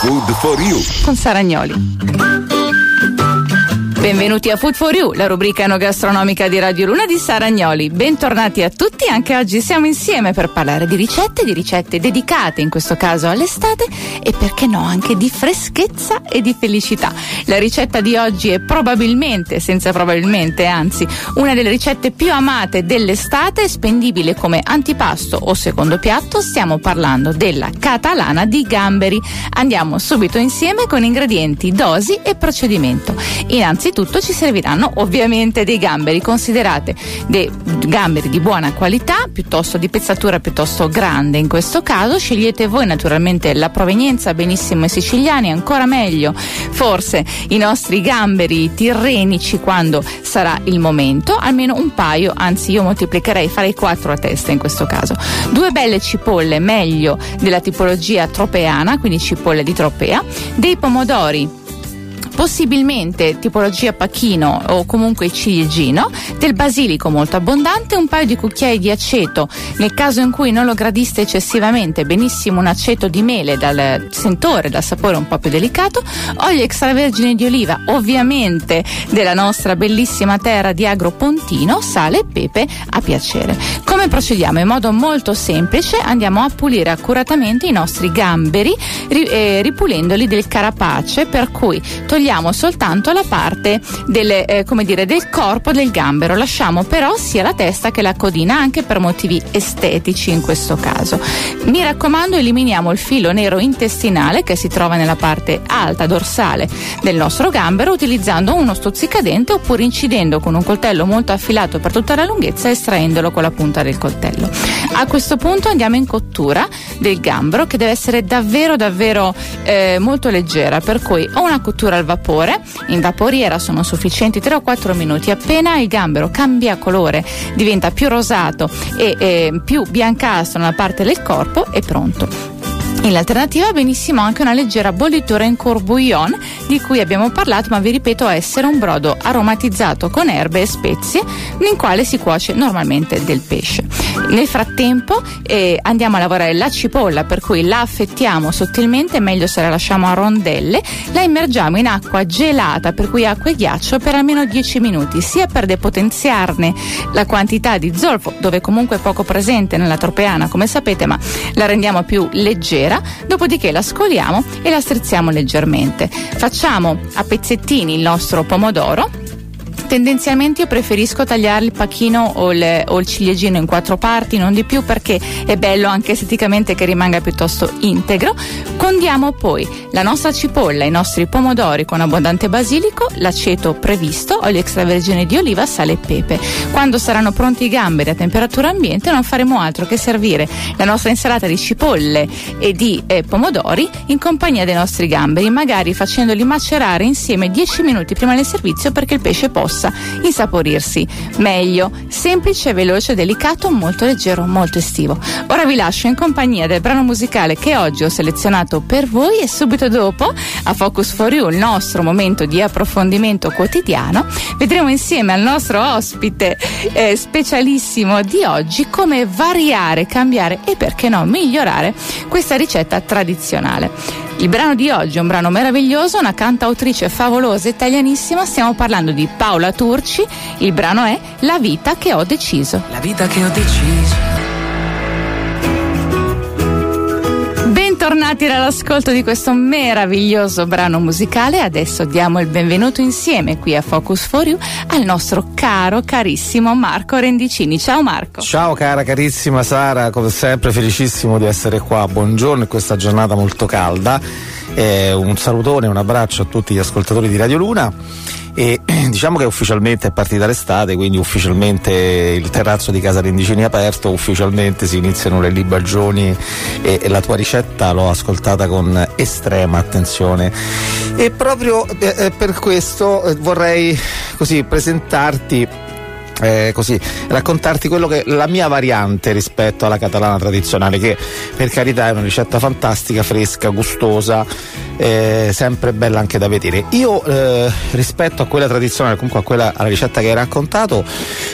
Food for You con Sara Agnoli. Benvenuti a Food for You, la rubrica enogastronomica di Radio Luna di Sara Agnoli. Bentornati a tutti, anche oggi siamo insieme per parlare di ricette dedicate in questo caso all'estate e perché no anche di freschezza e di felicità. La ricetta di oggi è probabilmente, senza probabilmente, anzi, una delle ricette più amate dell'estate, spendibile come antipasto o secondo piatto. Stiamo parlando della catalana di gamberi. Andiamo subito insieme con ingredienti, dosi e procedimento. Innanzitutto ci serviranno ovviamente dei gamberi, considerate dei gamberi di buona qualità, piuttosto di pezzatura piuttosto grande in questo caso. Scegliete voi naturalmente la provenienza, benissimo i siciliani, ancora meglio forse i nostri gamberi tirrenici quando sarà il momento, almeno un paio, anzi io moltiplicherei, farei 4 a testa in questo caso. 2 belle cipolle, meglio della tipologia tropeana, quindi cipolle di tropea, dei pomodori possibilmente tipologia pachino o comunque ciliegino, del basilico molto abbondante, un paio di cucchiai di aceto nel caso in cui non lo gradiste eccessivamente, benissimo un aceto di mele dal sentore, dal sapore un po' più delicato, olio extravergine di oliva ovviamente della nostra bellissima terra di Agropontino, sale e pepe a piacere. Come procediamo? In modo molto semplice andiamo a pulire accuratamente i nostri gamberi ripulendoli del carapace, per cui togliamo soltanto la parte del corpo del gambero, lasciamo però sia la testa che la codina, anche per motivi estetici in questo caso. Mi raccomando, eliminiamo il filo nero intestinale che si trova nella parte alta dorsale del nostro gambero utilizzando uno stuzzicadente oppure incidendo con un coltello molto affilato per tutta la lunghezza e estraendolo con la punta del coltello. A questo punto andiamo in cottura del gambero, che deve essere davvero molto leggera, per cui o una cottura al vapore, in vaporiera sono sufficienti 3 o 4 minuti. Appena il gambero cambia colore, diventa più rosato e più biancastro nella parte del corpo, è pronto. In alternativa benissimo anche una leggera bollitura in courbouillon, di cui abbiamo parlato, ma vi ripeto essere un brodo aromatizzato con erbe e spezie nel quale si cuoce normalmente del pesce. Nel frattempo andiamo a lavorare la cipolla, per cui la affettiamo sottilmente, meglio se la lasciamo a rondelle, la immergiamo in acqua gelata, per cui acqua e ghiaccio, per almeno 10 minuti, sia per depotenziarne la quantità di zolfo, dove comunque è poco presente nella tropeana come sapete, ma la rendiamo più leggera. Dopodiché la scoliamo e la strizziamo leggermente. Facciamo a pezzettini il nostro pomodoro. Tendenzialmente io preferisco tagliare il pachino o il ciliegino in 4 parti, non di più, perché è bello anche esteticamente che rimanga piuttosto integro. Condiamo poi la nostra cipolla, i nostri pomodori con abbondante basilico, l'aceto previsto, olio extravergine di oliva, sale e pepe. Quando saranno pronti i gamberi a temperatura ambiente non faremo altro che servire la nostra insalata di cipolle e di pomodori in compagnia dei nostri gamberi, magari facendoli macerare insieme 10 minuti prima del servizio, perché il pesce possa insaporirsi meglio. Semplice, veloce, delicato, molto leggero, molto estivo. Ora vi lascio in compagnia del brano musicale che oggi ho selezionato per voi e subito dopo a Focus for You, il nostro momento di approfondimento quotidiano, vedremo insieme al nostro ospite specialissimo di oggi come variare, cambiare e perché no migliorare questa ricetta tradizionale. Il brano di oggi è un brano meraviglioso, una cantautrice favolosa, italianissima, stiamo parlando di Paola Turci, il brano è La vita che ho deciso. La vita che ho deciso. Bentornati all'ascolto di questo meraviglioso brano musicale. Adesso diamo il benvenuto insieme qui a Focus for You al nostro carissimo Marco Rendicini. Ciao Marco. Ciao cara carissima Sara, come sempre felicissimo di essere qua. Buongiorno in questa giornata molto calda. Un salutone, un abbraccio a tutti gli ascoltatori di Radio Luna. E diciamo che ufficialmente è partita l'estate, quindi ufficialmente il terrazzo di casa Rendicini è aperto, ufficialmente si iniziano le libagioni e la tua ricetta l'ho ascoltata con estrema attenzione e proprio per questo vorrei così presentarti così raccontarti quello che la mia variante rispetto alla catalana tradizionale, che per carità è una ricetta fantastica, fresca, gustosa, sempre bella anche da vedere. Io rispetto a quella tradizionale, comunque alla ricetta che hai raccontato,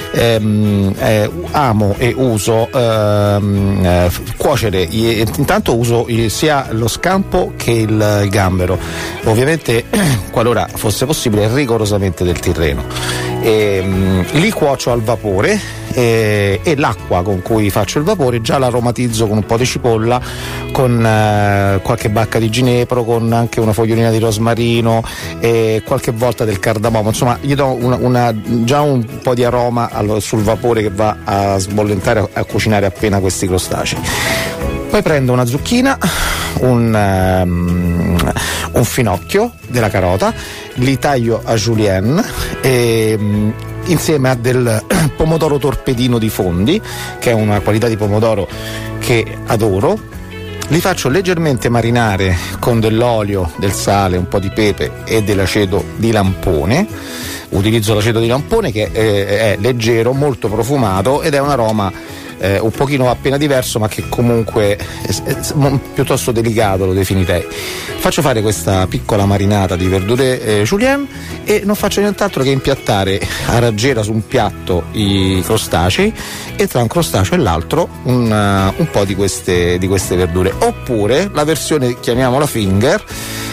amo e uso cuocere, intanto uso sia lo scampo che il gambero, ovviamente qualora fosse possibile rigorosamente del Tirreno. Li cuocio al vapore e l'acqua con cui faccio il vapore già l'aromatizzo con un po' di cipolla, con qualche bacca di ginepro, con anche una fogliolina di rosmarino e qualche volta del cardamomo, insomma gli do già un po' di aroma sul vapore che va a sbollentare, a cucinare appena questi crostacei. Poi prendo una zucchina, un finocchio della carota, li taglio a julienne insieme a del pomodoro torpedino di Fondi, che è una qualità di pomodoro che adoro. Li faccio leggermente marinare con dell'olio, del sale, un po' di pepe e dell'aceto di lampone. Utilizzo l'aceto di lampone che è leggero, molto profumato ed è un aroma un pochino appena diverso, ma che comunque è piuttosto delicato, lo definirei. Faccio fare questa piccola marinata di verdure julienne e non faccio nient'altro che impiattare a raggiera su un piatto i crostacei e tra un crostaceo e l'altro un po' di queste verdure, oppure la versione, chiamiamola finger,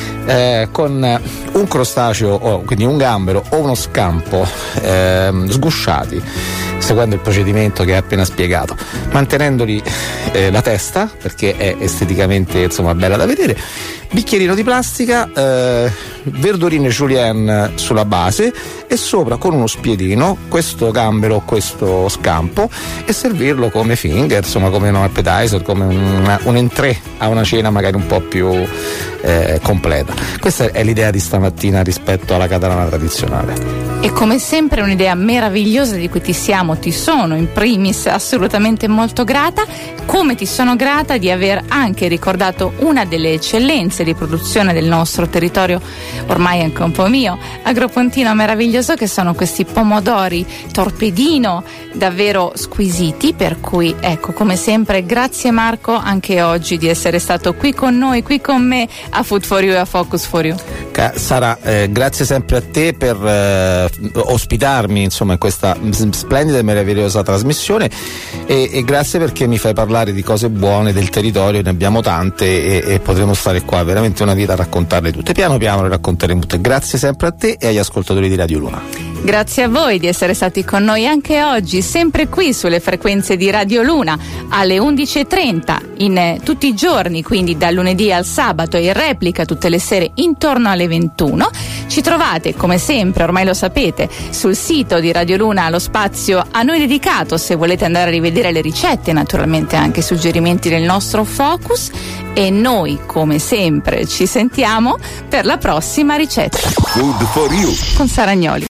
con un crostaceo, quindi un gambero o uno scampo sgusciati seguendo il procedimento che hai appena spiegato, mantenendoli la testa, perché è esteticamente insomma bella da vedere, bicchierino di plastica, verdurine julienne sulla base e sopra con uno spiedino questo gambero o questo scampo e servirlo come finger, insomma come un appetizer, come un entrée a una cena magari un po' più completa. Questa è l'idea di stamattina rispetto alla catalana tradizionale. E come sempre un'idea meravigliosa di cui ti sono in primis assolutamente molto grata, come ti sono grata di aver anche ricordato una delle eccellenze di produzione del nostro territorio, ormai anche un po' mio, agropontino meraviglioso, che sono questi pomodori torpedino davvero squisiti, per cui ecco, come sempre grazie Marco anche oggi di essere stato qui con noi, qui con me a Food for You e a Focus for You. Sara, grazie sempre a te per ospitarmi insomma in questa splendida e meravigliosa trasmissione e grazie perché mi fai parlare di cose buone del territorio, ne abbiamo tante e potremo stare qua veramente una vita a raccontarle tutte, piano piano le racconteremo tutte. Grazie sempre a te e agli ascoltatori di Radio Luna. Grazie a voi di essere stati con noi anche oggi, sempre qui sulle frequenze di Radio Luna alle 11.30 in tutti i giorni, quindi dal lunedì al sabato, e in replica tutte le sere intorno alle 21. Ci trovate come sempre, ormai lo sapete, sul sito di Radio Luna, lo spazio a noi dedicato se volete andare a rivedere le ricette, naturalmente anche i suggerimenti del nostro Focus, e noi come sempre ci sentiamo per la prossima ricetta. Food for You con Sara Agnoli.